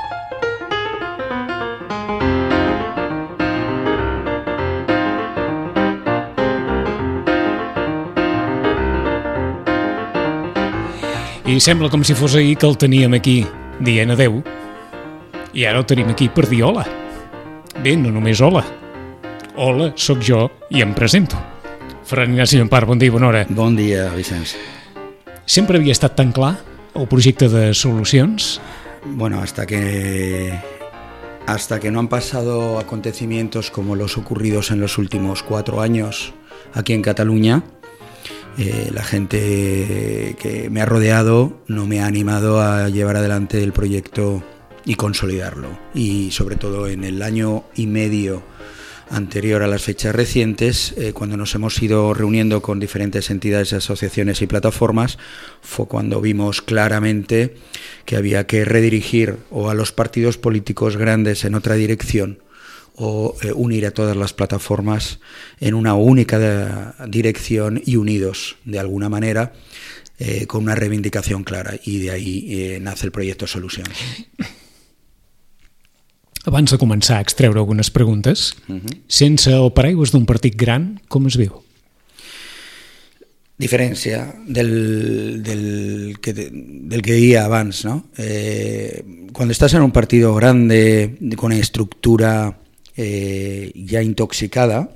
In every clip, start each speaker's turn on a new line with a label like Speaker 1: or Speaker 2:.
Speaker 1: I sembla com si fos ahir que el teníem aquí dient adeu i ara el tenim aquí per dir hola. Bé, no només hola. Hola, sóc jo i em presento. Ferran Ignasi Llompart, bon dia, bona hora.
Speaker 2: Bon dia, Vicenç.
Speaker 1: Sempre havia estat tan clar el projecte de solucions?
Speaker 2: Bueno, hasta que no han pasado acontecimientos como los ocurridos en los últimos 4 años aquí en Cataluña, la gente que me ha rodeado no me ha animado a llevar adelante el proyecto y consolidarlo. Y sobre todo en el año y medio anterior a las fechas recientes, cuando nos hemos ido reuniendo con diferentes entidades, asociaciones y plataformas, fue cuando vimos claramente que había que redirigir o a los partidos políticos grandes en otra dirección o unir a todas las plataformas en una única dirección y unidos de alguna manera con una reivindicación clara, y de ahí nace el proyecto Solucions.
Speaker 1: Abans de començar a extreure algunes preguntes, sense el paraigües d'un partit gran, com es viu?
Speaker 2: Diferència del que deia abans, ¿no? Cuando estás en un partido grande, con estructura ya intoxicada,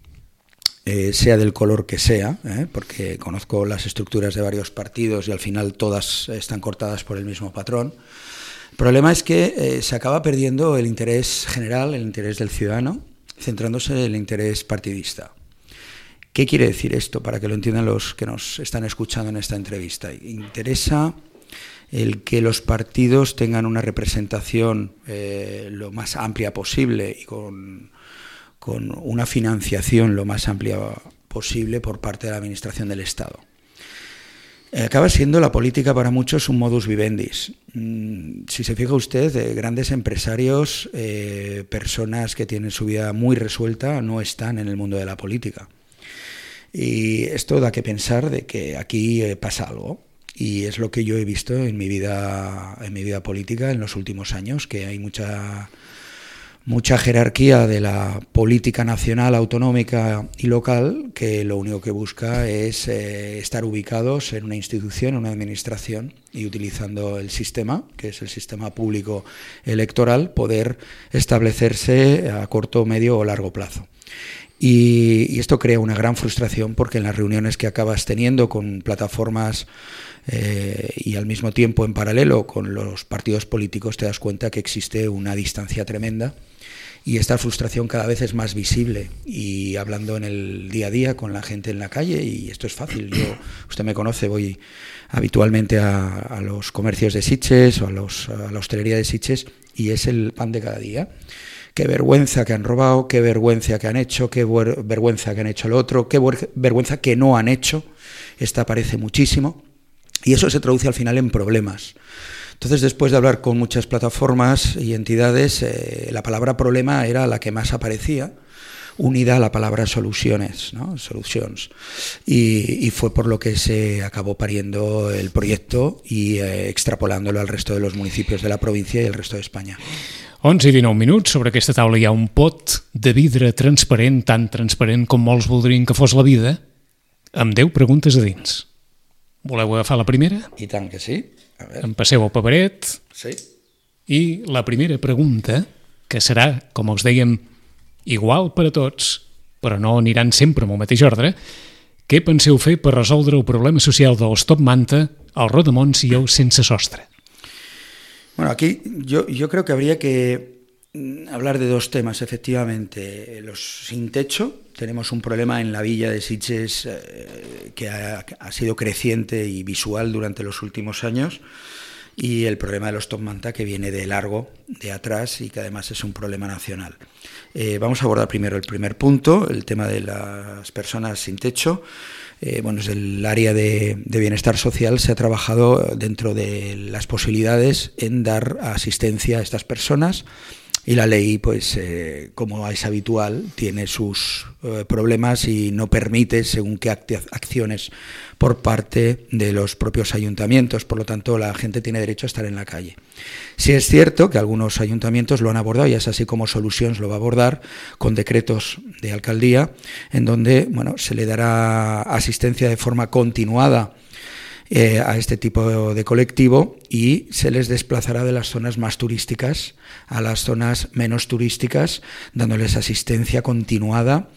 Speaker 2: sea del color que sea, porque conozco las estructuras de varios partidos y al final todas están cortadas por el mismo patrón. El problema es que se acaba perdiendo el interés general, el interés del ciudadano, centrándose en el interés partidista. ¿Qué quiere decir esto? Para que lo entiendan los que nos están escuchando en esta entrevista. Interesa el que los partidos tengan una representación lo más amplia posible y con una financiación lo más amplia posible por parte de la Administración del Estado. Acaba siendo la política para muchos un modus vivendi. Si se fija usted, grandes empresarios, personas que tienen su vida muy resuelta, no están en el mundo de la política. Y esto da que pensar de que aquí pasa algo. Y es lo que yo he visto en mi vida política en los últimos años, que hay mucha jerarquía de la política nacional, autonómica y local, que lo único que busca es estar ubicados en una institución, en una administración, y utilizando el sistema, que es el sistema público electoral, poder establecerse a corto, medio o largo plazo. Y esto crea una gran frustración, porque en las reuniones que acabas teniendo con plataformas y al mismo tiempo en paralelo con los partidos políticos, te das cuenta que existe una distancia tremenda. Y esta frustración cada vez es más visible, y hablando en el día a día con la gente en la calle, y esto es fácil, usted me conoce, voy habitualmente a los comercios de Sitges o a la hostelería de Sitges, y es el pan de cada día. Qué vergüenza que han robado, qué vergüenza que han hecho, qué vergüenza que han hecho lo otro, qué vergüenza que no han hecho. Esta aparece muchísimo, y eso se traduce al final en problemas. Entonces, después de hablar con muchas plataformas y entidades, la palabra problema era la que más aparecía, unida a la palabra soluciones, ¿no? Solutions. Y fue por lo que se acabó pariendo el proyecto y extrapolándolo al resto de los municipios de la provincia y el resto de España.
Speaker 1: 11 i 19 minuts, sobre aquesta taula hi ha un pot de vidre transparent, tan transparent com molts voldrien que fos la vida, amb 10 preguntes a dins. Voleu agafar la primera?
Speaker 2: I tant que sí. A veure.
Speaker 1: Em passeu el paperet.
Speaker 2: Sí.
Speaker 1: I la primera pregunta, que serà, com els dèiem, igual per a tots, però no aniran sempre amb el mateix ordre, què penseu fer per resoldre el problema social dels Top Manta, el Rodamons i el Sense Sostre?
Speaker 2: Bueno, aquí yo creo que habría que hablar de 2 temas, efectivamente. Los sin techo, tenemos un problema en la villa de Sitges que ha sido creciente y visual durante los últimos años, y el problema de los Top Manta, que viene de largo, de atrás, y que además es un problema nacional. Vamos a abordar primero el primer punto, el tema de las personas sin techo. Desde el área de bienestar social se ha trabajado dentro de las posibilidades en dar asistencia a estas personas, Y la ley, pues, como es habitual, tiene sus problemas y no permite según qué acciones por parte de los propios ayuntamientos. Por lo tanto, la gente tiene derecho a estar en la calle. Sí es cierto que algunos ayuntamientos lo han abordado, y es así como Solucions lo va a abordar, con decretos de alcaldía, en donde, bueno, se le dará asistencia de forma continuada a este tipo de colectivo, y se les desplazará de las zonas más turísticas a las zonas menos turísticas, dándoles asistencia continuada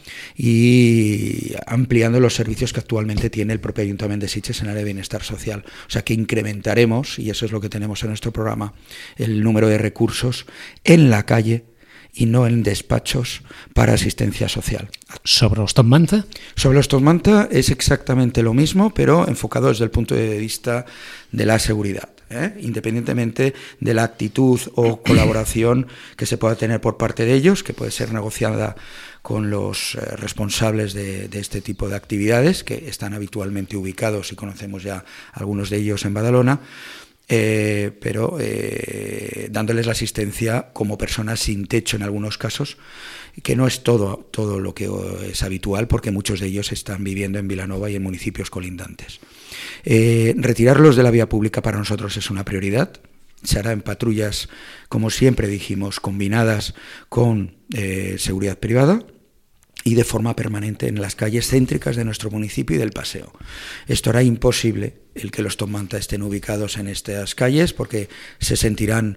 Speaker 2: y ampliando los servicios que actualmente tiene el propio Ayuntamiento de Sitges en área de bienestar social. O sea que incrementaremos, y eso es lo que tenemos en nuestro programa, el número de recursos en la calle y no en despachos para asistencia social.
Speaker 1: ¿Sobre los top manta?
Speaker 2: Sobre los top manta es exactamente lo mismo, pero enfocado desde el punto de vista de la seguridad, independientemente de la actitud o colaboración que se pueda tener por parte de ellos, que puede ser negociada con los responsables de este tipo de actividades, que están habitualmente ubicados, y conocemos ya algunos de ellos en Badalona, pero dándoles la asistencia como personas sin techo en algunos casos, que no es todo lo que es habitual, porque muchos de ellos están viviendo en Vilanova y en municipios colindantes. Retirarlos de la vía pública para nosotros es una prioridad. Se hará en patrullas, como siempre dijimos, combinadas con seguridad privada, y de forma permanente en las calles céntricas de nuestro municipio y del paseo. Esto hará imposible el que los top manta estén ubicados en estas calles, porque se sentirán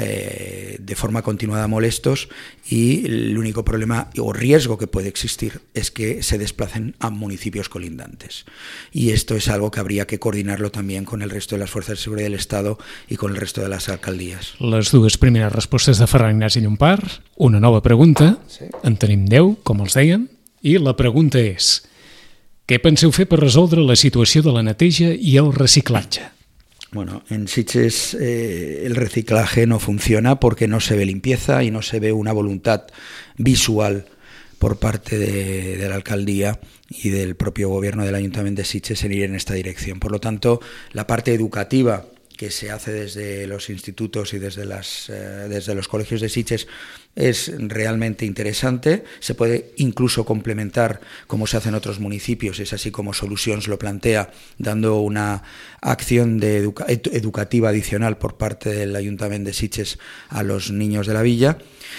Speaker 2: de forma continuada molestos, y el único problema o riesgo que puede existir es que se desplacen a municipios colindantes. Y esto es algo que habría que coordinarlo también con el resto de las fuerzas de seguridad del Estado y con el resto de las alcaldías.
Speaker 1: Les dues primeres respostes de Ferran Ignasi Llompart. Una nova pregunta.
Speaker 2: Sí.
Speaker 1: En tenim 10, com els dèiem, i la pregunta és: què penseu fer per resoldre la situació de la neteja i el reciclatge?
Speaker 2: Bueno, en Sitges el reciclaje no funciona porque no se ve limpieza y no se ve una voluntad visual por parte de la alcaldía y del propio gobierno del Ayuntamiento de Sitges en ir en esta dirección. Por lo tanto, la parte educativa que se hace desde los institutos y desde los colegios de Sitges es realmente interesante. Se puede incluso complementar, como se hace en otros municipios, es así como Solucions lo plantea, dando una acción educativa adicional por parte del Ayuntamiento de Sitges a los niños de la villa.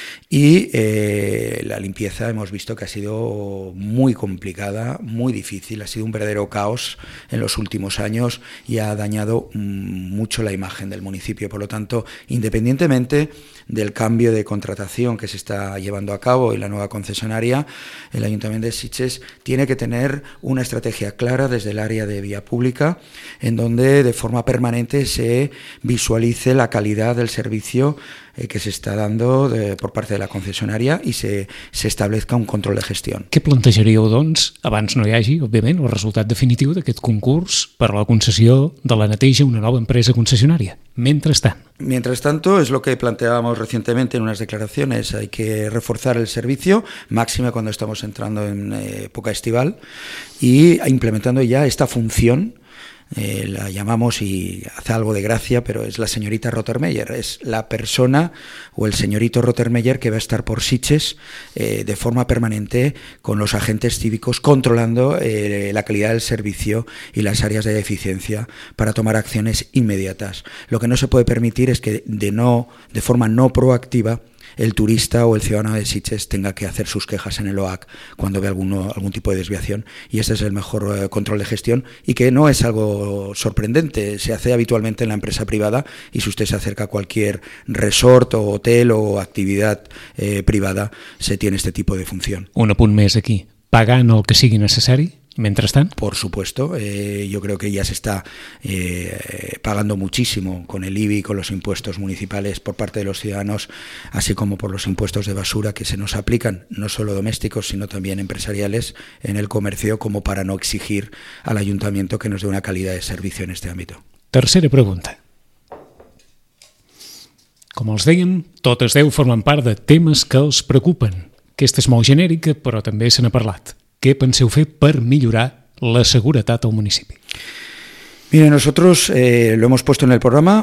Speaker 2: Y la limpieza hemos visto que ha sido muy complicada, muy difícil, ha sido un verdadero caos en los últimos años y ha dañado mucho la imagen del municipio. Por lo tanto, independientemente del cambio de contratación que se está llevando a cabo y la nueva concesionaria, el Ayuntamiento de Sitges tiene que tener una estrategia clara desde el área de vía pública, en donde de forma permanente se visualice la calidad del servicio que se está dando por parte de la concessionària i se establezca un control de gestió.
Speaker 1: Què plantejaríeu, doncs, abans no hi hagi, òbviament, el resultat definitiu d'aquest concurs per a la concessió de la neteja a una nova empresa concessionària? Mientras
Speaker 2: tanto, es lo que planteábamos recientemente en unas declaraciones. Hay que reforzar el servicio, máxime cuando estamos entrando en época estival, y implementando ya esta función. La llamamos, y hace algo de gracia, pero es la señorita Rottermeier, es la persona o el señorito Rottermeier que va a estar por Sitges de forma permanente con los agentes cívicos, controlando la calidad del servicio y las áreas de deficiencia para tomar acciones inmediatas. Lo que no se puede permitir es que de forma no proactiva el turista o el ciudadano de Sitges tenga que hacer sus quejas en el OAC cuando ve algún tipo de desviación, y ese es el mejor control de gestión, y que no es algo sorprendente, se hace habitualmente en la empresa privada, y si usted se acerca a cualquier resort o hotel o actividad privada, se tiene este tipo de función.
Speaker 1: Un apunt més aquí, pagant el que sigui necessari. Mientras tanto,
Speaker 2: por supuesto, yo creo que ya se está pagando muchísimo con el IBI, con los impuestos municipales por parte de los ciudadanos, así como por los impuestos de basura que se nos aplican, no solo domésticos, sino también empresariales en el comercio, como para no exigir al ayuntamiento que nos dé una calidad de servicio en este ámbito.
Speaker 1: Tercera pregunta. Com els dèiem, totes 10 formen part de temes que els preocupen. Aquesta és molt genèrica, però també se n'ha parlat. Què penseu fer per millorar la seguretat al municipi?
Speaker 2: Mire, nosotros lo hemos puesto en el programa,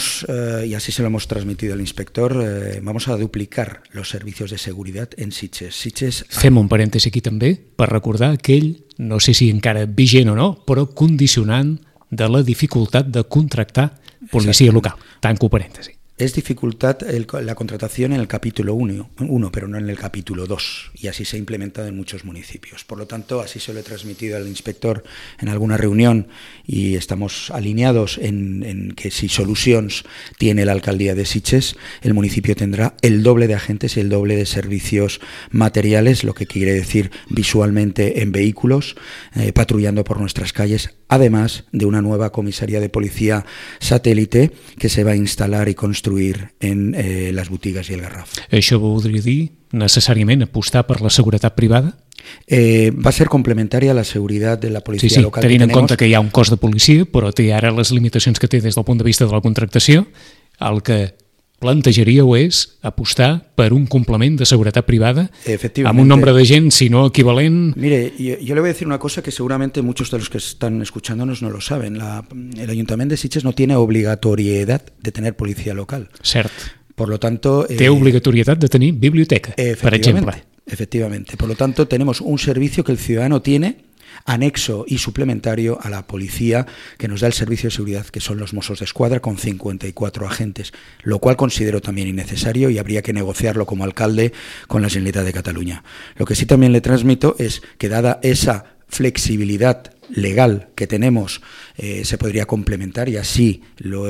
Speaker 2: y así se lo hemos transmitido al inspector, vamos a duplicar los servicios de seguridad en Sitges.
Speaker 1: Fem un parèntesi aquí també per recordar aquell, no sé si encara vigent o no, però condicionant de la dificultat de contractar policia local. Tanco parèntesi.
Speaker 2: Es dificultad la contratación en el capítulo 1, pero no en el capítulo 2, y así se ha implementado en muchos municipios. Por lo tanto, así se lo he transmitido al inspector en alguna reunión y estamos alineados en que si solucions tiene la alcaldía de Sitges, el municipio tendrá el doble de agentes y el doble de servicios materiales, lo que quiere decir visualmente en vehículos, patrullando por nuestras calles, además de una nueva comisaría de policía satélite que se va a instalar y construir en les botigues i el Garraf.
Speaker 1: Això voldria dir necessàriament apostar per la seguretat privada?
Speaker 2: Va a ser complementària a la seguretat de la policia local.
Speaker 1: Tenint en compte que hi ha un cos de policia, però té ara les limitacions que té des del punt de vista de la contractació, el que plantejaríeu és apostar per un complement de seguretat privada amb un nombre de gent, si no equivalent.
Speaker 2: Mire, yo le voy a decir una cosa que seguramente muchos de los que están escuchándonos no lo saben. El Ayuntamiento de Sitges no tiene obligatoriedad de tener policía local.
Speaker 1: Cert.
Speaker 2: Por lo tanto...
Speaker 1: Té obligatorietat de tenir biblioteca, per exemple.
Speaker 2: Efectivamente. Por lo tanto, tenemos un servicio que el ciudadano tiene anexo y suplementario a la policía que nos da el servicio de seguridad, que son los Mossos d'Esquadra, con 54 agentes, lo cual considero también innecesario y habría que negociarlo como alcalde con la Generalitat de Cataluña. Lo que sí también le transmito es que, dada esa flexibilidad legal que tenemos, se podría complementar, y así lo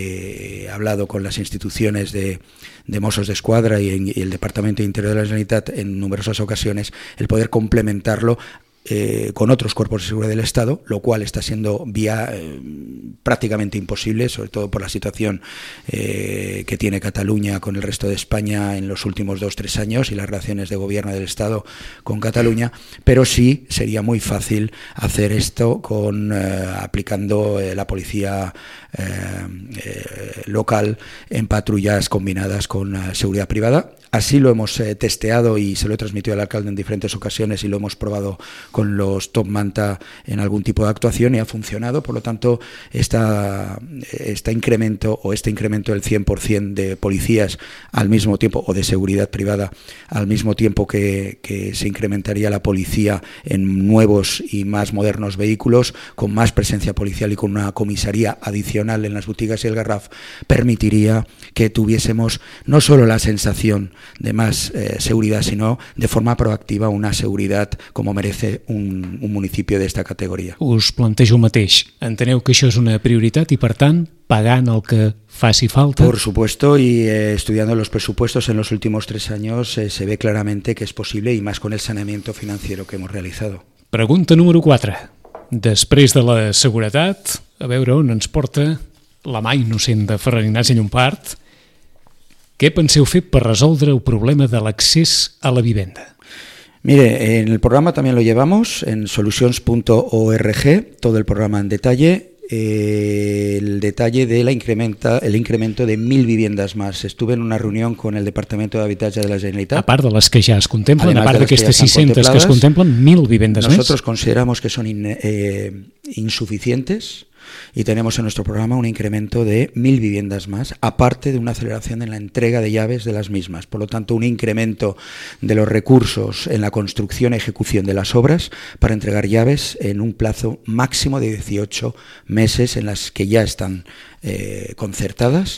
Speaker 2: he hablado con las instituciones de Mossos d'Esquadra y el Departamento de Interior de la Generalitat en numerosas ocasiones, el poder complementarlo con otros cuerpos de seguridad del Estado, lo cual está siendo prácticamente imposible, sobre todo por la situación que tiene Cataluña con el resto de España en los últimos 2-3 años y las relaciones de gobierno del Estado con Cataluña, pero sí sería muy fácil hacer esto aplicando la policía local en patrullas combinadas con seguridad privada. Así lo hemos testeado y se lo he transmitido al alcalde en diferentes ocasiones y lo hemos probado con los Top Manta en algún tipo de actuación y ha funcionado. Por lo tanto, este incremento del 100% de policías al mismo tiempo, o de seguridad privada, al mismo tiempo que se incrementaría la policía en nuevos y más modernos vehículos, con más presencia policial y con una comisaría adicional en las boutiques y el Garraf, permitiría que tuviésemos no solo la sensación de más seguridad, sino de forma proactiva una seguridad como merece un municipio d'esta categoria.
Speaker 1: Us plantejo el mateix. Enteneu que això és una prioritat i, per tant, pagant el que faci falta?
Speaker 2: Por supuesto, y estudiando los presupuestos en los últimos 3 años se ve claramente que es posible, y más con el saneamiento financiero que hemos realizado.
Speaker 1: Pregunta número 4. Després de la seguretat, a veure on ens porta la mà innocent de Ferran Ignasi Llompart, què penseu fer per resoldre el problema de l'accés a la vivenda?
Speaker 2: Mire, en el programa también lo llevamos, en solutions.org, todo el programa en detalle, el detalle del incremento de 1.000 viviendas más. Estuve en una reunión con el Departamento de Habitatge de la Generalitat.
Speaker 1: A part de les que ja es contemplen, a part d'aquestes 600 que es contemplen, 1.000 viviendas más.
Speaker 2: Nosotros consideramos que son insuficientes, y tenemos en nuestro programa un incremento de 1.000 viviendas más, aparte de una aceleración en la entrega de llaves de las mismas. Por lo tanto, un incremento de los recursos en la construcción y ejecución de las obras para entregar llaves en un plazo máximo de 18 meses en las que ya están concertadas,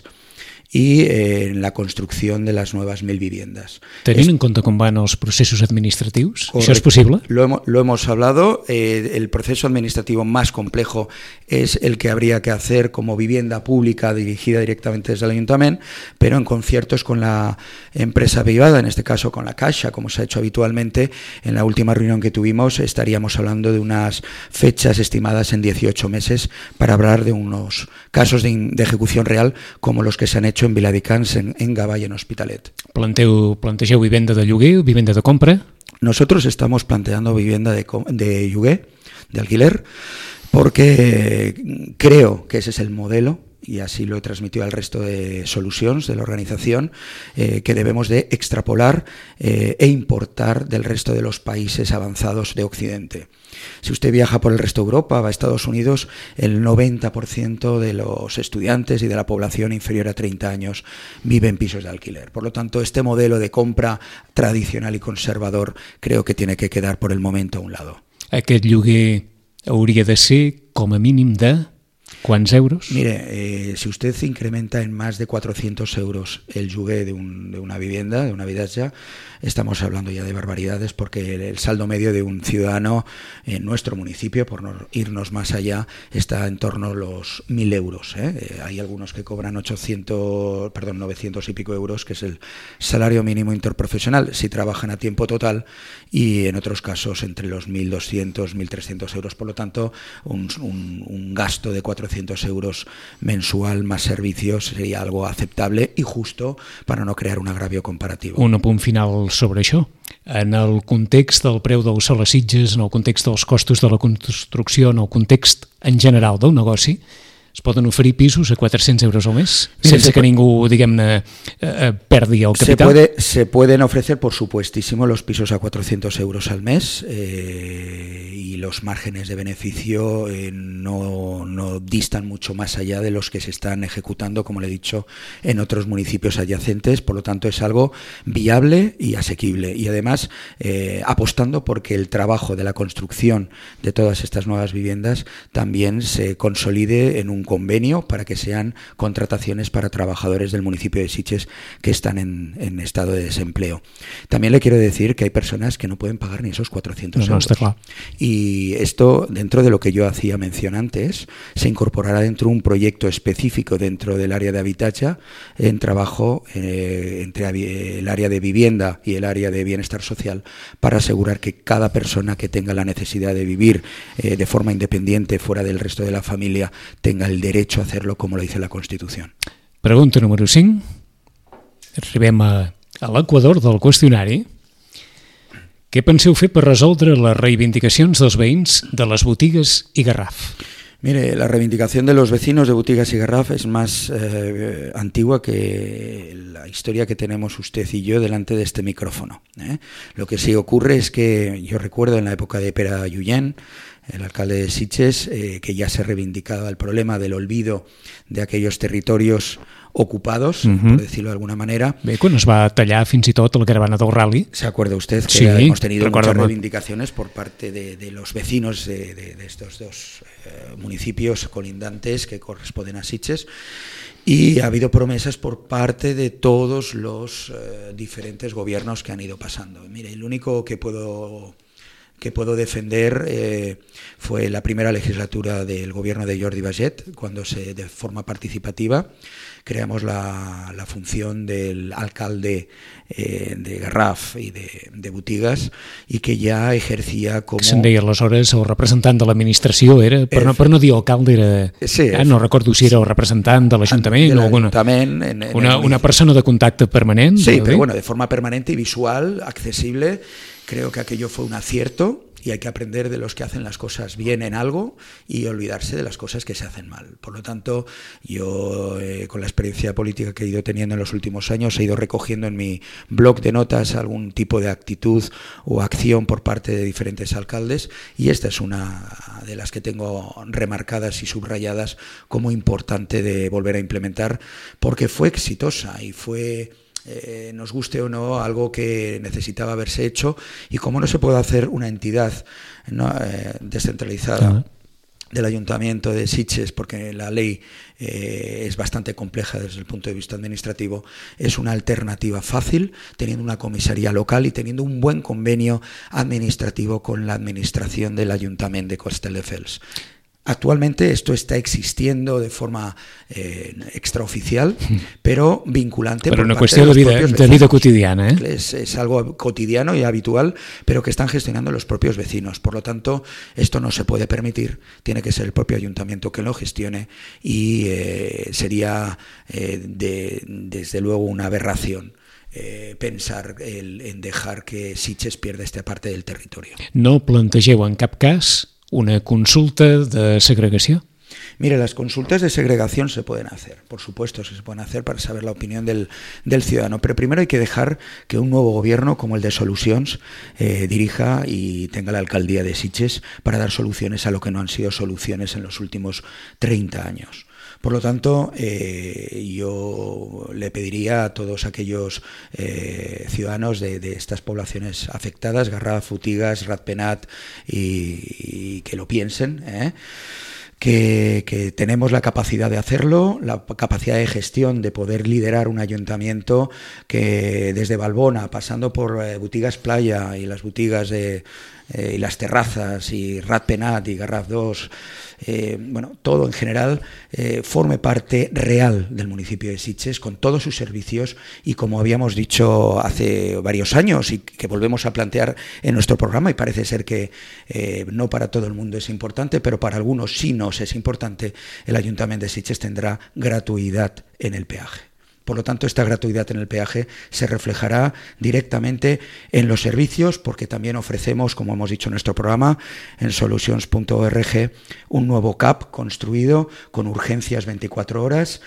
Speaker 2: y en la construcción de las nuevas 1.000 viviendas.
Speaker 1: Tenint en compte com van els processos administratius, correcto. ¿Això és possible?
Speaker 2: Lo hemos hablado. El proceso administrativo más complejo es el que habría que hacer como vivienda pública dirigida directamente desde el Ayuntamiento, pero en conciertos con la empresa privada, en este caso con la Caixa, como se ha hecho habitualmente. En la última reunión que tuvimos estaríamos hablando de unas fechas estimadas en 18 meses para hablar de unos casos de ejecución real como los que se han hecho en Viladecans, en Gavà y en Hospitalet.
Speaker 1: Plantegeu vivenda de lloguer, vivenda de compra?
Speaker 2: Nosotros estamos planteando vivienda de lloguer, de alquiler, porque creo que ese es el modelo y así lo he transmitido al resto de solucions de la organización, que debemos de extrapolar e importar del resto de los países avanzados de Occidente. Si usted viaja por el resto de Europa, va a Estados Unidos, el 90% de los estudiantes y de la población inferior a 30 años vive en pisos de alquiler. Por lo tanto, este modelo de compra tradicional y conservador creo que tiene que quedar por el momento a un lado.
Speaker 1: Aquest lloguer hauria de ser com a mínim de quants euros?
Speaker 2: Mire, si usted incrementa en más de 400 euros el lloguer de una vivienda, de un habitatge, estamos hablando ya de barbaridades, porque el saldo medio de un ciudadano en nuestro municipio, por no irnos más allá, está en torno a los 1.000 euros. Hay algunos que cobran 900 y pico euros, que es el salario mínimo interprofesional, si trabajan a tiempo total, y en otros casos entre los 1.200, 1.300 euros. Por lo tanto, un gasto de 400 euros mensual más servicios sería algo aceptable y justo para no crear un agravio comparativo.
Speaker 1: Un apunt final sobre això. En el context del preu del sòl a Sitges, en el context dels costos de la construcció, en el context en general del negoci, es poden oferir pisos a 400 euros al mes, sense que ningú, diguem-ne, perdi el capital?
Speaker 2: Se pueden ofrecer, por supuestísimo, los pisos a 400 euros al mes, y los márgenes de beneficio no distan mucho más allá de los que se están ejecutando, como le he dicho, en otros municipios adyacentes. Por lo tanto, es algo viable y asequible. Y además, apostando porque el trabajo de la construcción de todas estas nuevas viviendas también se consolide en un convenio para que sean contrataciones para trabajadores del municipio de Sitges que están en estado de desempleo. También le quiero decir que hay personas que no pueden pagar ni esos 400 euros.
Speaker 1: Está claro.
Speaker 2: Y esto, dentro de lo que yo hacía mención antes, se incorporará dentro de un proyecto específico dentro del área de habitatge, en trabajo entre el área de vivienda y el área de bienestar social, para asegurar que cada persona que tenga la necesidad de vivir de forma independiente fuera del resto de la familia tenga el derecho a hacerlo, como lo dice la Constitución.
Speaker 1: Pregunta número 5. Arribem a l'equador del qüestionari. Què penseu fer per resoldre les reivindicacions dels veïns de les botigues i Garraf?
Speaker 2: Mire, la reivindicación de los vecinos de Botigas y Garraf es más antigua que la historia que tenemos usted y yo delante de este micrófono. Lo que sí ocurre es que yo recuerdo en la época de Pere Lluyén, el alcalde de Sitges, que ya se reivindicaba el problema del olvido de aquellos territorios ocupados, por decirlo de alguna manera.
Speaker 1: Bé, quan es va tallar fins i tot la caravana del rally.
Speaker 2: ¿Se acuerda usted que
Speaker 1: sí,
Speaker 2: hemos tenido muchas reivindicaciones por parte de los vecinos de estos dos municipios colindantes que corresponden a Sitges? Y ha habido promesas por parte de todos los diferentes gobiernos que han ido pasando. Mire, el único que puedo defender fue la primera legislatura del gobierno de Jordi Baget, cuando de forma participativa creamos la función del alcalde de Garraf i de Botigues, i que ja ejercia com...
Speaker 1: Se'n deia aleshores el representant de l'administració, era, per no dir alcalde, era...
Speaker 2: Sí,
Speaker 1: no recordo si era el representant de l'Ajuntament o una persona de contacte permanent.
Speaker 2: Sí, pero bueno, de forma permanente y visual, accesible. Creo que aquello fue un acierto y hay que aprender de los que hacen las cosas bien en algo y olvidarse de las cosas que se hacen mal. Por lo tanto, yo con la experiencia política que he ido teniendo en los últimos años he ido recogiendo en mi blog de notas algún tipo de actitud o acción por parte de diferentes alcaldes, y esta es una de las que tengo remarcadas y subrayadas como importante de volver a implementar, porque fue exitosa y fue... nos guste o no, algo que necesitaba haberse hecho, y como no se puede hacer una entidad descentralizada del Ayuntamiento de Sitges, porque la ley es bastante compleja desde el punto de vista administrativo, es una alternativa fácil, teniendo una comisaría local y teniendo un buen convenio administrativo con la administración del Ayuntamiento de Castelldefels. Actualmente esto está existiendo de forma extraoficial, pero vinculante.
Speaker 1: Pero una cuestión de vida cotidiana.
Speaker 2: Es algo cotidiano y habitual, pero que están gestionando los propios vecinos. Por lo tanto, esto no se puede permitir, tiene que ser el propio ayuntamiento que lo gestione, y sería desde luego una aberración pensar en dejar que Sitges pierda esta parte del territorio.
Speaker 1: No plantegeu en cap cas una consulta de segregació?
Speaker 2: Mire, las consultas de segregación se pueden hacer, por supuesto, se pueden hacer para saber la opinión del ciudadano, pero primero hay que dejar que un nuevo gobierno como el de Solucions dirija y tenga la alcaldía de Sitges para dar soluciones a lo que no han sido soluciones en los últimos 30 años. Por lo tanto, yo le pediría a todos aquellos ciudadanos de estas poblaciones afectadas, Garraf, Utigas, Ratpenat, y que lo piensen, que tenemos la capacidad de hacerlo, la capacidad de gestión de poder liderar un ayuntamiento que desde Valbona, pasando por Butigas Playa y las boutigas y las terrazas y Ratpenat y Garraf 2, todo en general, forme parte real del municipio de Sitges con todos sus servicios y, como habíamos dicho hace varios años y que volvemos a plantear en nuestro programa, y parece ser que no para todo el mundo es importante, pero para algunos sí nos es importante, el Ayuntamiento de Sitges tendrá gratuidad en el peaje. Por lo tanto, esta gratuidad en el peaje se reflejará directamente en los servicios, porque también ofrecemos, como hemos dicho en nuestro programa, en solutions.org, un nuevo CAP construido con urgencias 24 horas,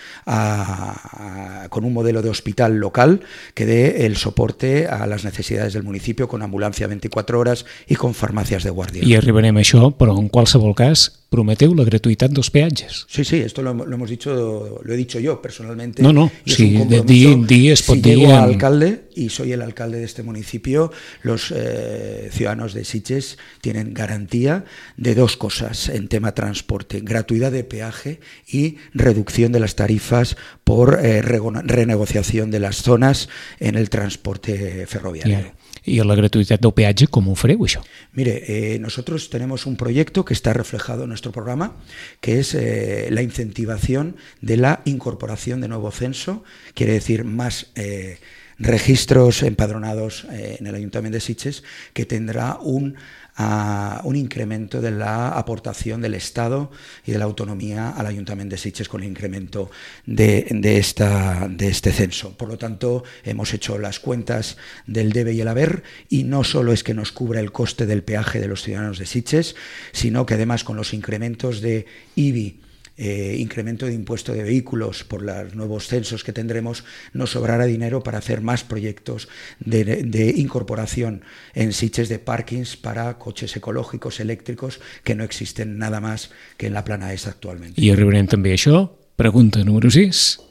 Speaker 2: con un modelo de hospital local que dé el soporte a las necesidades del municipio, con ambulancia 24 horas y con farmacias de guardia.
Speaker 1: I arribarem a això, però en qualsevol cas prometeu la gratuïtat dels peatges.
Speaker 2: Sí, esto lo hemos dicho, lo he dicho yo personalmente.
Speaker 1: No, sí,
Speaker 2: si llego a alcalde y soy el alcalde de este municipio, los ciudadanos de Sitges tienen garantía de dos cosas en tema transporte: gratuidad de peaje y reducción de las tarifas por renegociación de las zonas en el transporte ferroviario.
Speaker 1: I a la gratuïtat del peatge, com ho fareu, això?
Speaker 2: Mire, nosotros tenemos un proyecto que está reflejado en nuestro programa, que es la incentivación de la incorporación de nuevo censo, quiere decir más registros empadronados en el Ayuntamiento de Sitges, que tendrá un incremento de la aportación del Estado y de la autonomía al Ayuntamiento de Sitges con el incremento de este censo. Por lo tanto, hemos hecho las cuentas del debe y el haber, y no solo es que nos cubra el coste del peaje de los ciudadanos de Sitges, sino que además con los incrementos de IBI, incremento de impuesto de vehículos por los nuevos censos que tendremos, nos sobrará dinero para hacer más proyectos de incorporación en Sitges de parkings para coches ecológicos, eléctricos, que no existen nada más que en la plana ES actualmente.
Speaker 1: I arribarem també a això. Pregunta número 6.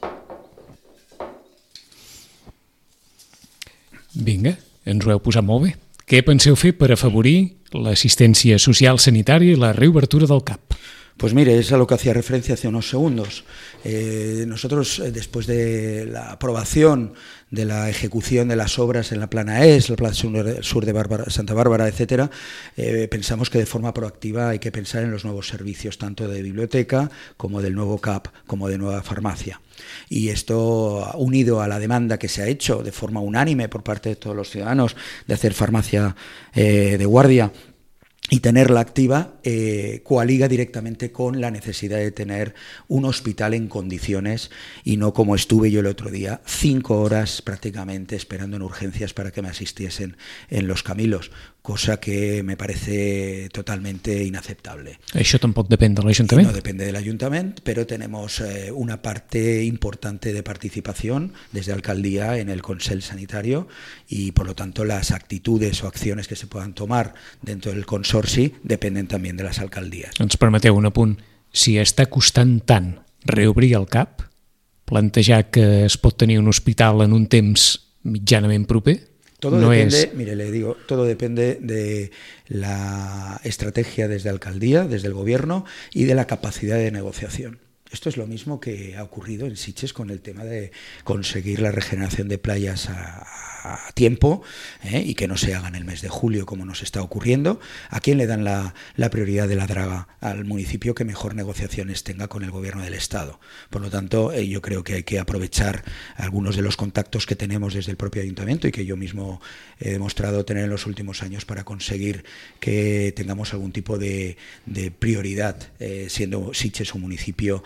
Speaker 1: Vinga, ens ho heu posat molt bé. Què penseu fer per afavorir l'assistència social sanitària i la reobertura del CAP?
Speaker 2: Pues mire, es a lo que hacía referencia hace unos segundos. Nosotros, después de la aprobación de la ejecución de las obras en la plana ES, la plana sur de Santa Bárbara, etcétera, pensamos que de forma proactiva hay que pensar en los nuevos servicios, tanto de biblioteca como del nuevo CAP, como de nueva farmacia. Y esto, unido a la demanda que se ha hecho de forma unánime por parte de todos los ciudadanos de hacer farmacia de guardia y tenerla activa, coaliga directamente con la necesidad de tener un hospital en condiciones, y no como estuve yo el otro día, 5 horas prácticamente esperando en urgencias para que me asistiesen en Los Camilos, cosa que me parece totalmente inaceptable.
Speaker 1: Això tampoc depèn de l'Ajuntament?
Speaker 2: No depende del Ayuntamiento, pero tenemos una parte importante de participación desde Alcaldía en el Consell Sanitario, y por lo tanto las actitudes o acciones que se puedan tomar dentro del consorci dependen también de las alcaldías.
Speaker 1: Ens permeteu un apunt. Si està costant tant reobrir el CAP, plantejar que es pot tenir un hospital en un temps mitjanament proper,
Speaker 2: todo depende, mire, le digo, todo depende de la estrategia desde Alcaldía, desde el Gobierno, y de la capacidad de negociación. Esto es lo mismo que ha ocurrido en Sitges con el tema de conseguir la regeneración de playas a tiempo, y que no se haga en el mes de julio como nos está ocurriendo. ¿A quién le dan la prioridad de la draga? Al municipio que mejor negociaciones tenga con el gobierno del Estado. Por lo tanto, yo creo que hay que aprovechar algunos de los contactos que tenemos desde el propio ayuntamiento y que yo mismo he demostrado tener en los últimos años para conseguir que tengamos algún tipo de prioridad, siendo Sitges un municipio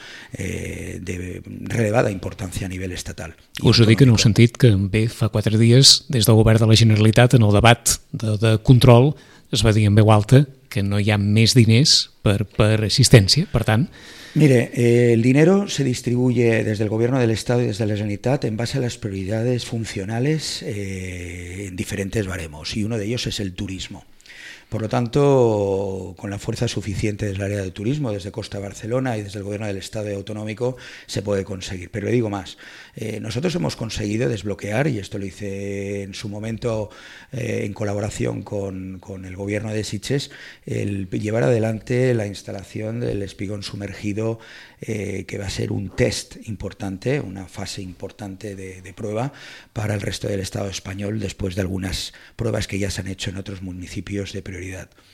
Speaker 2: de relevada importancia a nivell estatal.
Speaker 1: Us ho dic en el sentit que bé, fa 4 dies, des del Govern de la Generalitat, en el debat de control, es va dir en veu alta que no hi ha més diners per assistència, per tant...
Speaker 2: Mire, el dinero se distribuye desde el Gobierno del Estado y desde la Generalitat en base a las prioridades funcionales en diferentes baremos, y uno de ellos es el turismo. Por lo tanto, con la fuerza suficiente desde el área de turismo, desde Costa Barcelona y desde el Gobierno del Estado y autonómico, se puede conseguir. Pero le digo más, nosotros hemos conseguido desbloquear, y esto lo hice en su momento en colaboración con el Gobierno de Sitges, el llevar adelante la instalación del espigón sumergido, que va a ser un test importante, una fase importante de prueba para el resto del Estado español, después de algunas pruebas que ya se han hecho en otros municipios de prioridad.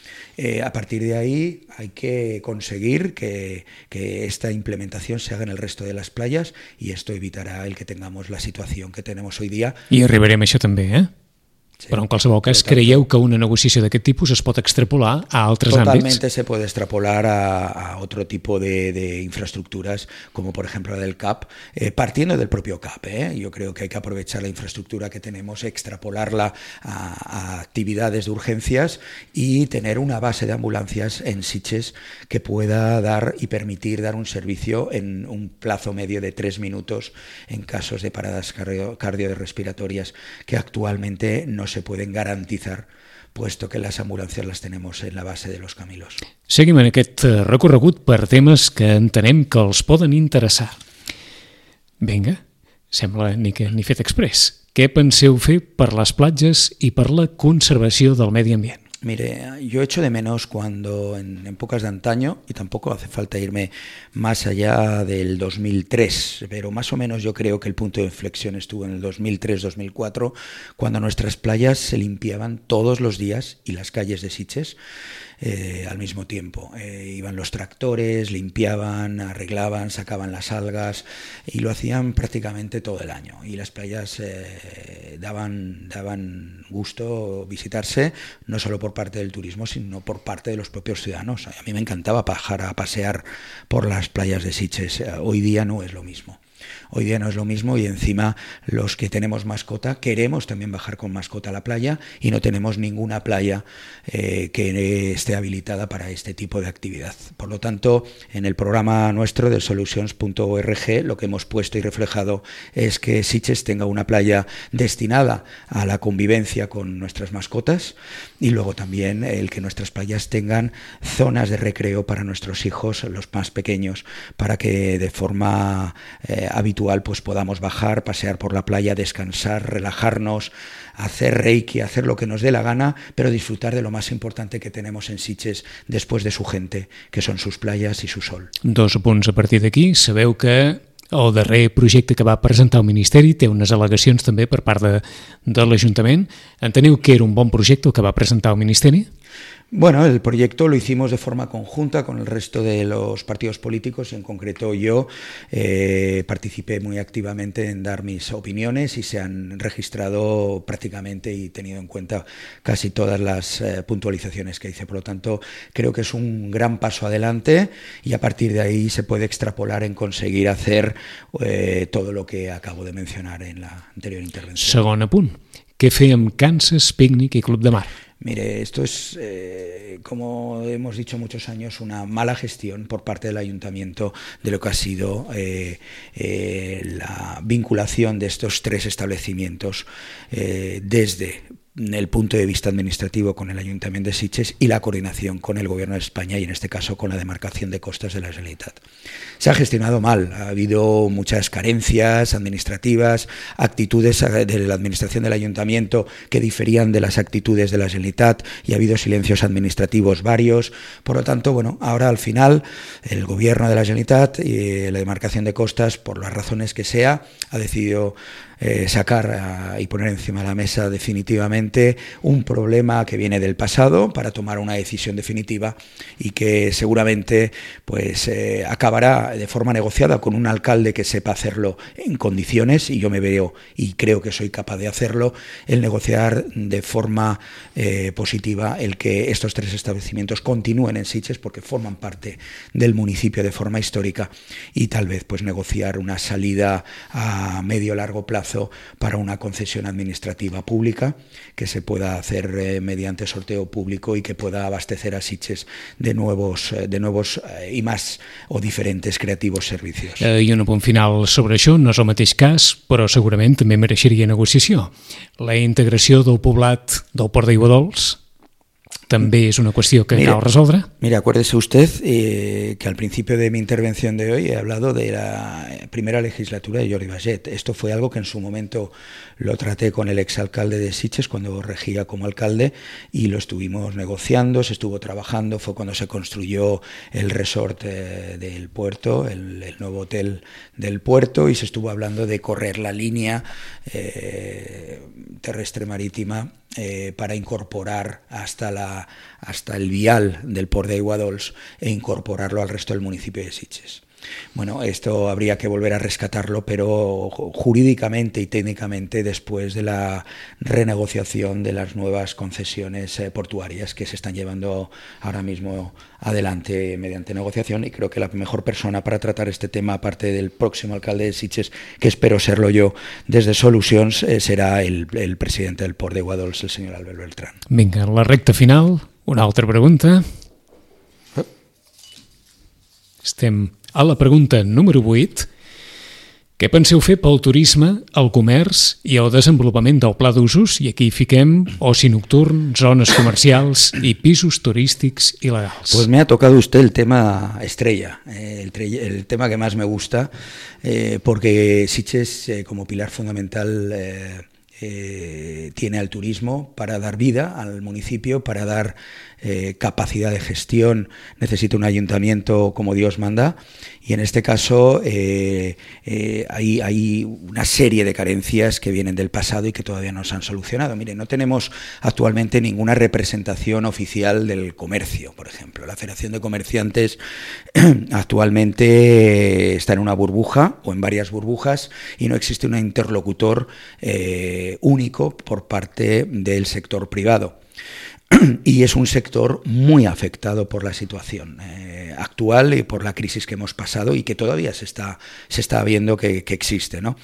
Speaker 2: A partir de ahí hay que conseguir que esta implementación se haga en el resto de las playas, y esto evitarà el que tengamos la situació que tenemos hoy día.
Speaker 1: I arribarem a això també, Sí. Però en qualsevol cas, creieu que una negociació d'aquest tipus es pot extrapolar a altres àmbits?
Speaker 2: Totalmente se puede extrapolar a otro tipo de infraestructuras, como por ejemplo la del CAP, partiendo del propio CAP. Yo creo que hay que aprovechar la infraestructura que tenemos, extrapolarla a actividades de urgencias y tener una base de ambulancias en Sitges que pueda dar y permitir dar un servicio en un plazo medio de 3 minutos en casos de paradas cardiorrespiratorias que actualmente no se pueden garantizar, puesto que las ambulancias las tenemos en la base de los Camilos.
Speaker 1: Seguim en aquest recorregut per temes que entenem que els poden interessar. Vinga, sembla ni fet exprés. Què penseu fer per les platges i per la conservació del medi ambient?
Speaker 2: Mire, yo echo de menos cuando en épocas de antaño, y tampoco hace falta irme más allá del 2003, pero más o menos yo creo que el punto de inflexión estuvo en el 2003-2004, cuando nuestras playas se limpiaban todos los días y las calles de Sitges al mismo tiempo. Iban los tractores, limpiaban, arreglaban, sacaban las algas, y lo hacían prácticamente todo el año. Y las playas daban gusto visitarse, no solo por parte del turismo, sino por parte de los propios ciudadanos. A mí me encantaba bajar a pasear por las playas de Sitges. Hoy día no es lo mismo. Hoy día no es lo mismo, y encima los que tenemos mascota queremos también bajar con mascota a la playa, y no tenemos ninguna playa que esté habilitada para este tipo de actividad. Por lo tanto, en el programa nuestro de solutions.org lo que hemos puesto y reflejado es que Sitges tenga una playa destinada a la convivencia con nuestras mascotas, y luego también el que nuestras playas tengan zonas de recreo para nuestros hijos, los más pequeños, para que de forma habitual pues podamos bajar, pasear por la playa, descansar, relajarnos, hacer reiki, hacer lo que nos dé la gana, pero disfrutar de lo más importante que tenemos en Sitges después de su gente, que son sus playas y su sol.
Speaker 1: 2 punts a partir d'aquí. Sabeu que el darrer projecte que va presentar el Ministeri té unes al·legacions també per part de l'Ajuntament. Enteneu que era un bon projecte el que va presentar el Ministeri?
Speaker 2: Bueno, el proyecto lo hicimos de forma conjunta con el resto de los partidos políticos, y en concreto yo participé muy activamente en dar mis opiniones, y se han registrado prácticamente y tenido en cuenta casi todas las puntualizaciones que hice. Por lo tanto, creo que es un gran paso adelante, y a partir de ahí se puede extrapolar en conseguir hacer todo lo que acabo de mencionar en la anterior intervención.
Speaker 1: Segon apunt. Què fer amb Kansas, Pícnic i Club de Mar?
Speaker 2: Mire, esto es, como hemos dicho muchos años, una mala gestión por parte del Ayuntamiento de lo que ha sido la vinculación de estos 3 establecimientos desde el punto de vista administrativo con el Ayuntamiento de Sitges y la coordinación con el Gobierno de España, y en este caso con la demarcación de costas de la Generalitat. Se ha gestionado mal, ha habido muchas carencias administrativas, actitudes de la administración del Ayuntamiento que diferían de las actitudes de la Generalitat, y ha habido silencios administrativos varios. Por lo tanto, bueno, ahora al final el Gobierno de la Generalitat y la demarcación de costas, por las razones que sea, ha decidido sacar y poner encima de la mesa definitivamente un problema que viene del pasado, para tomar una decisión definitiva, y que seguramente pues acabará de forma negociada con un alcalde que sepa hacerlo en condiciones, y yo me veo y creo que soy capaz de hacerlo, el negociar de forma positiva el que estos 3 establecimientos continúen en Sitges, porque forman parte del municipio de forma histórica, y tal vez pues negociar una salida a medio largo plazo plazo para una concesión administrativa pública que se pueda hacer mediante sorteo público y que pueda abastecer a Sitges de nuevos i más o diferents creatius servicios.
Speaker 1: I un punt final sobre això, no és el mateix cas, però segurament també mereixeria negociació. La integració del poblat del Port d'Aiguadols també es una cuestión que cal resolver.
Speaker 2: Mire, acuérdese usted que al principio de mi intervención de hoy he hablado de la primera legislatura de Jordi Baiget. Esto fue algo que en su momento lo traté con el exalcalde de Sitges cuando regía como alcalde y lo estuvimos negociando, se estuvo trabajando, fue cuando se construyó el resort del puerto, el nuevo hotel del puerto, y se estuvo hablando de correr la línea terrestre marítima para incorporar hasta el vial del Port d'Aiguadols e incorporarlo al resto del municipio de Sitges. Bueno, esto habría que volver a rescatarlo, pero jurídicamente y técnicamente después de la renegociación de las nuevas concesiones portuarias que se están llevando ahora mismo adelante mediante negociación, y creo que la mejor persona para tratar este tema, aparte del próximo alcalde de Sitges, que espero serlo yo desde Solucions, será el presidente del Port d'Aiguadols, el señor Albert Beltrán.
Speaker 1: Vinga, la recta final, una altra pregunta. Estem a la pregunta número 8. Què penseu fer pel turisme, el comerç i el desenvolupament del pla d'usos? I aquí fiquem oci nocturn, zones comercials y pisos turístics ilegals.
Speaker 2: Pues me ha tocado usted el tema estrella, el tema que más me gusta, porque Sitges, como pilar fundamental, tiene al turismo para dar vida al municipio, para dar capacidad de gestión, necesita un ayuntamiento como Dios manda, y en este caso hay una serie de carencias que vienen del pasado y que todavía no se han solucionado. Mire, no tenemos actualmente ninguna representación oficial del comercio, por ejemplo. La Federación de Comerciantes actualmente está en una burbuja o en varias burbujas y no existe un interlocutor único por parte del sector privado. Y es un sector muy afectado por la situación actual y por la crisis que hemos pasado y que todavía se está viendo que existe, ¿no?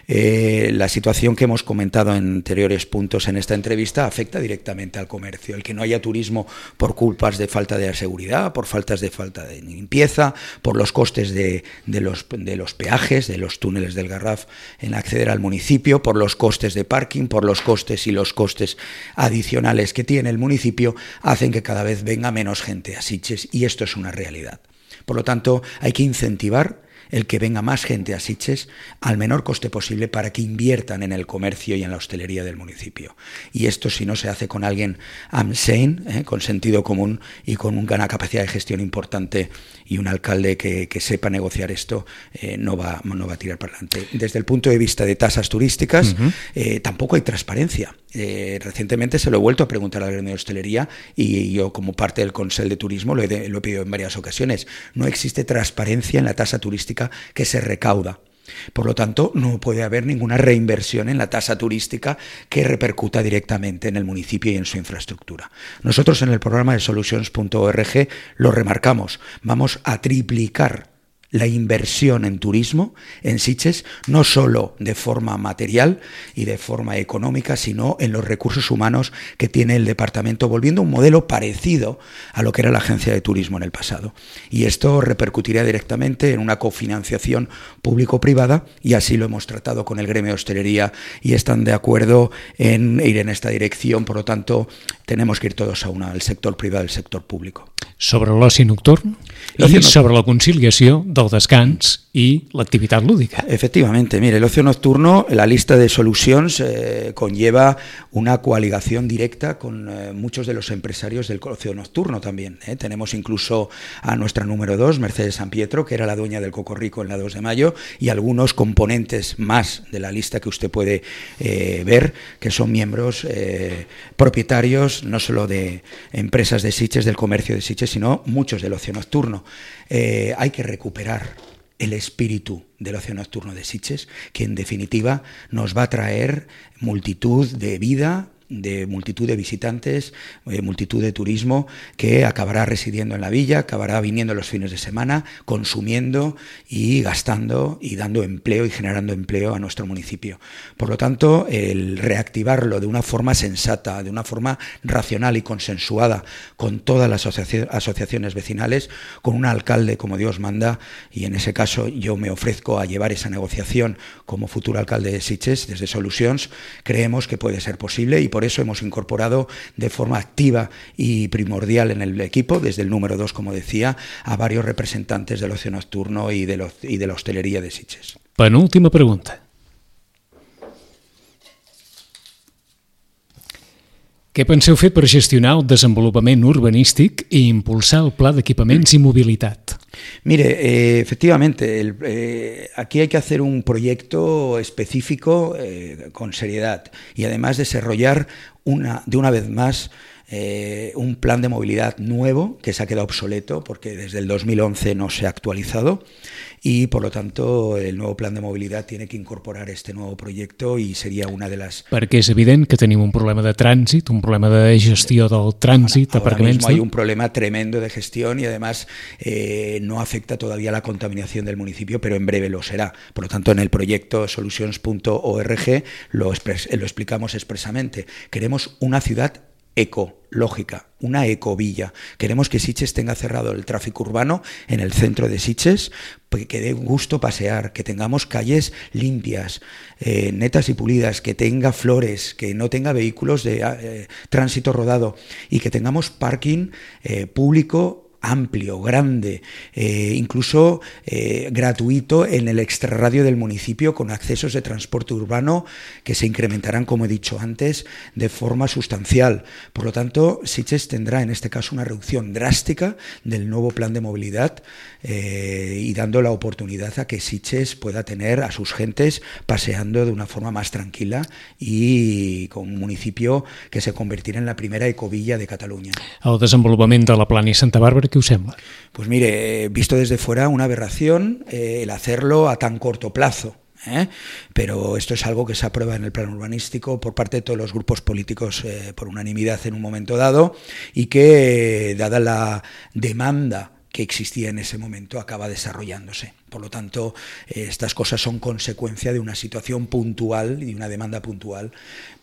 Speaker 2: La situación que hemos comentado en anteriores puntos en esta entrevista afecta directamente al comercio. El que no haya turismo por culpas de falta de seguridad, por falta de limpieza, por los costes de los peajes, de los túneles del Garraf en acceder al municipio, por los costes de parking, por los costes adicionales que tiene el municipio, hacen que cada vez venga menos gente a Sitges, y esto es una realidad. Por lo tanto, hay que incentivar el que venga más gente a Sitges al menor coste posible para que inviertan en el comercio y en la hostelería del municipio. Y esto, si no se hace con alguien sane, con sentido común y con una capacidad de gestión importante y un alcalde que sepa negociar esto, no va a tirar para adelante. Desde el punto de vista de tasas turísticas, tampoco hay transparencia. Recientemente se lo he vuelto a preguntar al gremio de hostelería y yo, como parte del Consell de Turismo, lo he pedido en varias ocasiones. No existe transparencia en la tasa turística que se recauda. Por lo tanto, no puede haber ninguna reinversión en la tasa turística que repercuta directamente en el municipio y en su infraestructura. Nosotros en el programa de Solutions.org lo remarcamos. Vamos a triplicar la inversión en turismo en Sitges, no solo de forma material y de forma económica, sino en los recursos humanos que tiene el departamento, volviendo a un modelo parecido a lo que era la agencia de turismo en el pasado. Y esto repercutirá directamente en una cofinanciación público-privada, y así lo hemos tratado con el gremio de hostelería y están de acuerdo en ir en esta dirección. Por lo tanto, tenemos que ir todos a una, el sector privado y el sector público.
Speaker 1: Sobre l'oci nocturn y sobre la conciliació del descans y la actividad lúdica.
Speaker 2: Efectivamente, mire, el ocio nocturno, la lista de Solucions conlleva una coaligación directa con muchos de los empresarios del ocio nocturno también. Tenemos incluso a nuestra número 2, Mercedes San Pietro, que era la dueña del Cocorrico en la 2 de Mayo, y algunos componentes más de la lista que usted puede ver, que son miembros propietarios no solo de empresas de Sitges, del comercio de Sitges, sino muchos del ocio nocturno. Hay que recuperar el espíritu del ocio nocturno de Sitges, que en definitiva nos va a traer multitud de vida, de multitud de visitantes, multitud de turismo que acabará residiendo en la villa, acabará viniendo los fines de semana, consumiendo y gastando y dando empleo y generando empleo a nuestro municipio. Por lo tanto, el reactivarlo de una forma sensata, de una forma racional y consensuada con todas las asociaciones vecinales, con un alcalde como Dios manda, y en ese caso yo me ofrezco a llevar esa negociación como futuro alcalde de Sitges desde Solucions, creemos que puede ser posible y por eso hemos incorporado de forma activa y primordial en el equipo, desde el número 2, como decía, a varios representantes del ocio nocturno y de la hostelería de Sitges.
Speaker 1: Penúltima pregunta. Què penseu fer per gestionar el desenvolupament urbanístic i impulsar el pla d'equipaments i mobilitat?
Speaker 2: Mire, efectivamente, aquí hay que hacer un proyecto específico con seriedad y además desarrollar de una vez más un plan de movilidad nuevo que se ha quedado obsoleto porque desde el 2011 no se ha actualizado y por lo tanto el nuevo plan de movilidad tiene que incorporar este nuevo proyecto y sería una de las...
Speaker 1: Perquè és evident que tenim un problema de trànsit, un problema de gestió del trànsit,
Speaker 2: ahora
Speaker 1: aparcaments...
Speaker 2: mismo hay un problema tremendo de gestión y además no afecta todavía la contaminación del municipio, pero en breve lo será. Por lo tanto, en el proyecto solutions.org lo explicamos expresamente. Queremos una ciudad ecológica, una ecovilla. Queremos que Sitges tenga cerrado el tráfico urbano en el centro de Sitges, que dé gusto pasear, que tengamos calles limpias, netas y pulidas, que tenga flores, que no tenga vehículos de tránsito rodado y que tengamos parking público amplio, grande, incluso gratuito en el extrarradio del municipio con accesos de transporte urbano que se incrementarán, como he dicho antes, de forma sustancial. Por lo tanto, Sitges tendrá en este caso una reducción drástica del nuevo plan de movilidad y dando la oportunidad a que Sitges pueda tener a sus gentes paseando de una forma más tranquila y con un municipio que se convertirá en la primera ecovilla de Cataluña.
Speaker 1: El desenvolupament de la Plana i Santa Bàrbara, què us sembla?
Speaker 2: Pues mire, visto desde fuera, una aberración el hacerlo a tan corto plazo. Pero esto es algo que se aprueba en el plan urbanístico por parte de todos los grupos políticos por unanimidad en un momento dado y que, dada la demanda que existía en ese momento, acaba desarrollándose. Por lo tanto, estas cosas son consecuencia de una situación puntual y de una demanda puntual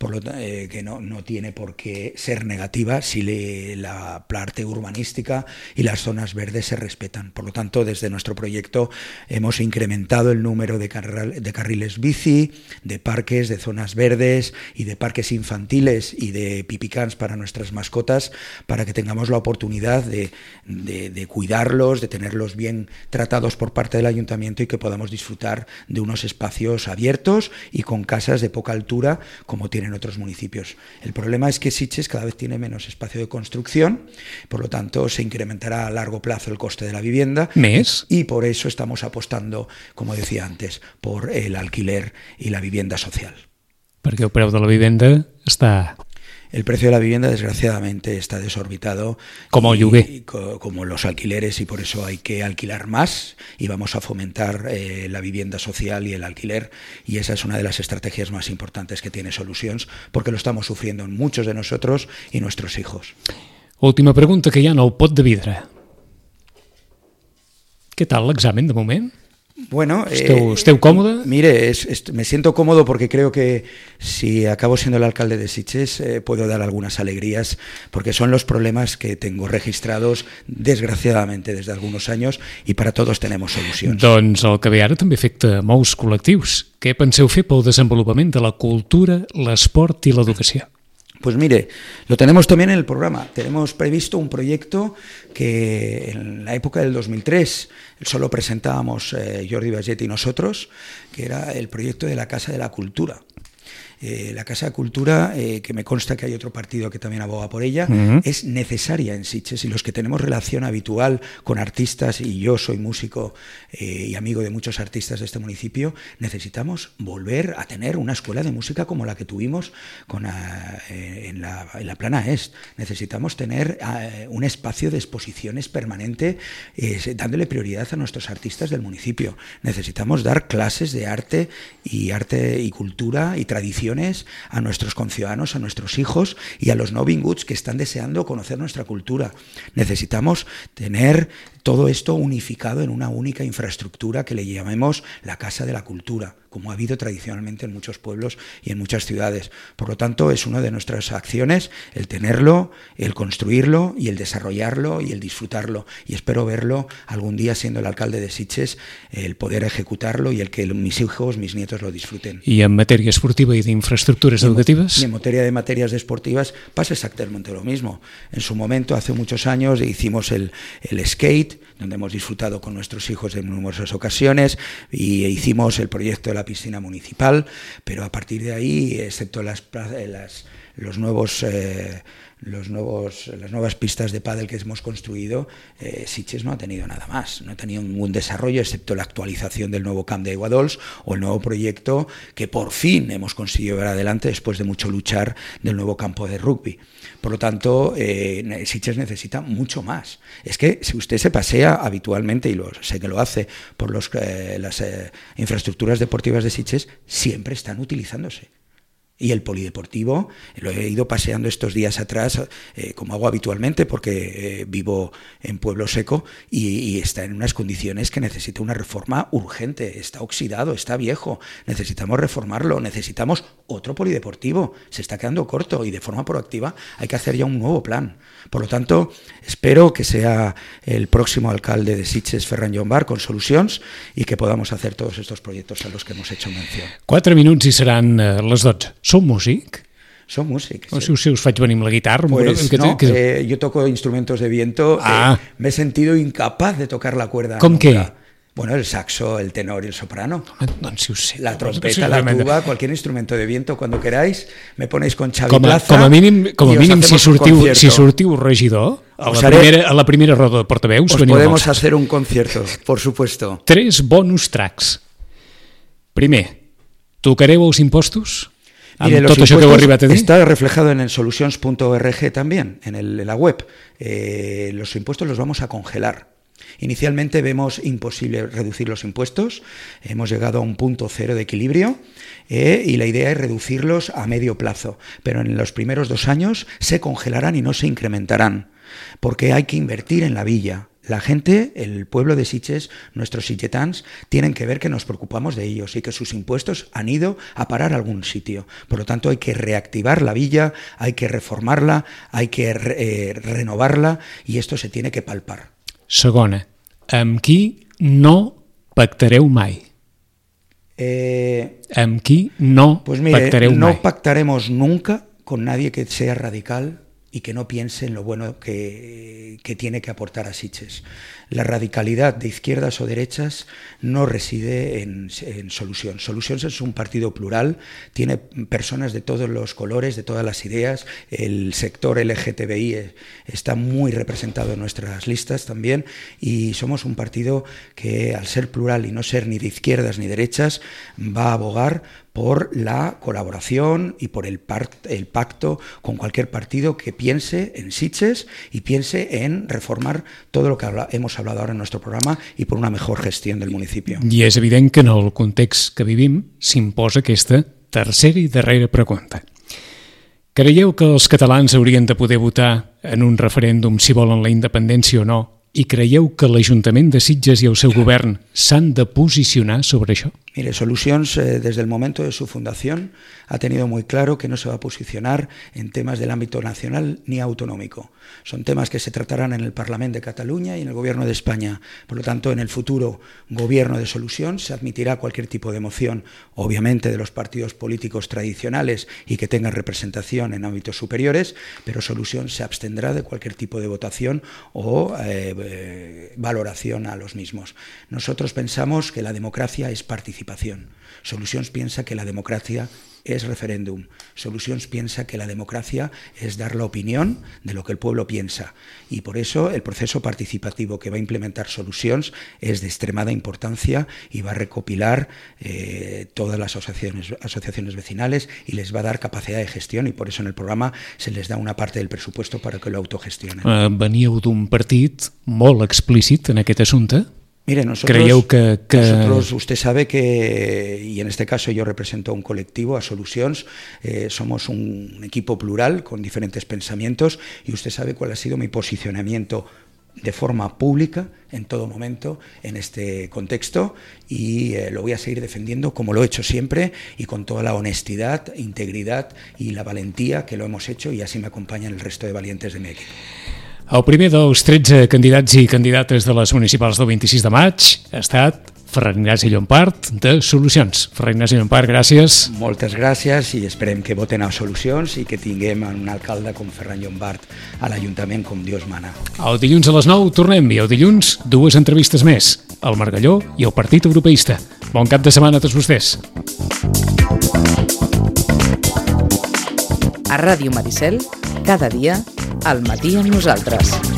Speaker 2: que no tiene por qué ser negativa si la parte urbanística y las zonas verdes se respetan. Por lo tanto, desde nuestro proyecto hemos incrementado el número de carriles bici, de parques, de zonas verdes y de parques infantiles y de pipicans para nuestras mascotas para que tengamos la oportunidad de cuidarlos, de tenerlos bien tratados por parte del ayuntamiento y que podamos disfrutar de unos espacios abiertos y con casas de poca altura como tienen otros municipios. El problema es que Sitges cada vez tiene menos espacio de construcción, por lo tanto se incrementará a largo plazo el coste de la vivienda.
Speaker 1: ¿Més?
Speaker 2: Y por eso estamos apostando, como decía antes, por el alquiler y la vivienda social.
Speaker 1: Perquè el preu de la vivenda està...
Speaker 2: El precio de la vivienda, desgraciadamente, está desorbitado.
Speaker 1: Como el lloguer.
Speaker 2: Como los alquileres, y por eso hay que alquilar más y vamos a fomentar la vivienda social y el alquiler. Y esa es una de las estrategias más importantes que tiene Solucions, porque lo estamos sufriendo muchos de nosotros y nuestros hijos.
Speaker 1: Última pregunta que hi ha en el pot de vidre. Què tal l'examen de moment?
Speaker 2: Bueno,
Speaker 1: ¿Esteu cómoda?
Speaker 2: Mire, me siento cómodo porque creo que si acabo siendo el alcalde de Sitges puedo dar algunas alegrías porque son los problemas que tengo registrados desgraciadamente desde algunos años y para todos tenemos solucions.
Speaker 1: Doncs el que ve ara també afecta molts col·lectius. Què penseu fer pel desenvolupament de la cultura, l'esport i l'educació?
Speaker 2: Pues mire, lo tenemos también en el programa. Tenemos previsto un proyecto que en la época del 2003 solo presentábamos Jordi Baget y nosotros, que era el proyecto de la Casa de la Cultura. La Casa de Cultura, que me consta que hay otro partido que también aboga por ella, es necesaria en Sitges y los que tenemos relación habitual con artistas, y yo soy músico y amigo de muchos artistas de este municipio, necesitamos volver a tener una escuela de música como la que tuvimos en la Plana Est. Necesitamos tener un espacio de exposiciones permanente dándole prioridad a nuestros artistas del municipio. Necesitamos dar clases de arte y cultura y tradición opciones a nuestros conciudadanos, a nuestros hijos y a los novinguts que están deseando conocer nuestra cultura. Necesitamos tener todo esto unificado en una única infraestructura que le llamemos la Casa de la Cultura, como ha habido tradicionalmente en muchos pueblos y en muchas ciudades. Por lo tanto, es una de nuestras acciones el tenerlo, el construirlo y el desarrollarlo y el disfrutarlo. Y espero verlo algún día, siendo el alcalde de Sitges, el poder ejecutarlo y el que mis hijos, mis nietos lo disfruten.
Speaker 1: ¿Y en materia esportiva y de infraestructuras educativas?
Speaker 2: Y en materia de materias deportivas pasa exactamente lo mismo. En su momento, hace muchos años, hicimos el skate, donde hemos disfrutado con nuestros hijos en numerosas ocasiones, y hicimos el proyecto de la piscina municipal, pero a partir de ahí, excepto las nuevas pistas de pádel que hemos construido, Sitges no ha tenido nada más, no ha tenido ningún desarrollo excepto la actualización del nuevo camp de Aiguadols o el nuevo proyecto que por fin hemos conseguido ver adelante después de mucho luchar del nuevo campo de rugby. Por lo tanto, Sitges necesita mucho más. Es que si usted se pasea habitualmente, y sé que lo hace, por las infraestructuras deportivas de Sitges, siempre están utilizándose. Y el polideportivo, lo he ido paseando estos días atrás, como hago habitualmente, porque vivo en Pueblo Seco, y está en unas condiciones que necesita una reforma urgente. Está oxidado, está viejo, necesitamos reformarlo, necesitamos otro polideportivo. Se está quedando corto y de forma proactiva hay que hacer ya un nuevo plan. Por lo tanto, espero que sea el próximo alcalde de Sitges, Ferran Llombart, con solucions, y que podamos hacer todos estos proyectos a los que hemos hecho mención.
Speaker 1: 4 minuts i seran les 12. Sou músic?
Speaker 2: Som músics.
Speaker 1: O si us faig venir amb la guitarra?
Speaker 2: Pues no, yo toco instrumentos de viento. Me he sentido incapaz de tocar la cuerda.
Speaker 1: ¿Con qué?
Speaker 2: Bueno, el saxo, el tenor y el soprano.
Speaker 1: Doncs si ho sé.
Speaker 2: La trompeta, la tuba, cualquier instrumento de viento, cuando queráis, me ponéis con Xavi Plaza.
Speaker 1: Com a mínim si sortiu regidor, a la primera roda de portaveus,
Speaker 2: os podemos hacer un concierto, por supuesto.
Speaker 1: 3 bonus tracks. Primer, tocareu els impostos?
Speaker 2: Mire, los impuestos está reflejado en el solutions.org también, en la web. Los impuestos los vamos a congelar. Inicialmente vemos imposible reducir los impuestos, hemos llegado a un punto cero de equilibrio y la idea es reducirlos a medio plazo, pero en los primeros 2 años se congelarán y no se incrementarán, porque hay que invertir en la villa. La gente, el pueblo de Sitges, nuestros sitgetans, tienen que ver que nos preocupamos de ellos y que sus impuestos han ido a parar a algún sitio. Por lo tanto, hay que reactivar la villa, hay que reformarla, hay que renovarla, y esto se tiene que palpar.
Speaker 1: Segona, amb qui no pactareu mai? Amb qui no pactareu mai?
Speaker 2: No pactaremos nunca con nadie que sea radical y que no piense en lo bueno que tiene que aportar a Sitges. La radicalidad de izquierdas o derechas no reside en Solucions. Solucions es un partido plural, tiene personas de todos los colores, de todas las ideas. El sector LGTBI está muy representado en nuestras listas también, y somos un partido que, al ser plural y no ser ni de izquierdas ni derechas, va a abogar por la colaboración y por el pacto con cualquier partido que piense en Sitges y piense en reformar todo lo que hemos hablado ahora en nuestro programa y por una mejor gestión del municipio.
Speaker 1: I és evident que en el context que vivim s'imposa aquesta tercera i darrera pregunta. Creieu que els catalans haurien de poder votar en un referèndum si volen la independència o no? I creieu que l'Ajuntament de Sitges i el seu govern s'han de posicionar sobre això?
Speaker 2: Mire, Solucions, desde el momento de su fundación, ha tenido muy claro que no se va a posicionar en temas del ámbito nacional ni autonómico. Son temas que se tratarán en el Parlamento de Cataluña y en el Gobierno de España. Por lo tanto, en el futuro gobierno de Solucions se admitirá cualquier tipo de moción, obviamente de los partidos políticos tradicionales y que tengan representación en ámbitos superiores, pero Solucions se abstendrá de cualquier tipo de votación o valoración a los mismos. Nosotros pensamos que la democracia es participación. Solucions piensa que la democracia es referéndum. Solucions piensa que la democracia es dar la opinión de lo que el pueblo piensa, y por eso el proceso participativo que va a implementar Solucions es de extremada importancia y va a recopilar todas las asociaciones vecinales y les va a dar capacidad de gestión, y por eso en el programa se les da una parte del presupuesto para que lo autogestionen.
Speaker 1: Veníeu d'un partit molt explícit en aquest assumpte,
Speaker 2: Mire,
Speaker 1: Nosotros,
Speaker 2: usted sabe que, y en este caso yo represento a un colectivo, a Solucions, somos un equipo plural con diferentes pensamientos, y usted sabe cuál ha sido mi posicionamiento de forma pública en todo momento en este contexto, y lo voy a seguir defendiendo como lo he hecho siempre y con toda la honestidad, integridad y la valentía que lo hemos hecho, y así me acompañan el resto de valientes de mi equipo.
Speaker 1: El primer dels 13 candidats i candidates de les municipals del 26 de maig ha estat Ferran Ignasi Llompart, de Solucions. Ferran Ignasi Llompart, gràcies.
Speaker 2: Moltes gràcies, i esperem que voten a Solucions i que tinguem un alcalde com Ferran Llompart a l'Ajuntament com Dios mana.
Speaker 1: El dilluns a les 9 tornem, i el dilluns 2 entrevistes més, el Margalló i el Partit Europeista. Bon cap de setmana a tots vostès.
Speaker 3: A Ràdio Maricel, cada dia, al matí amb nosaltres.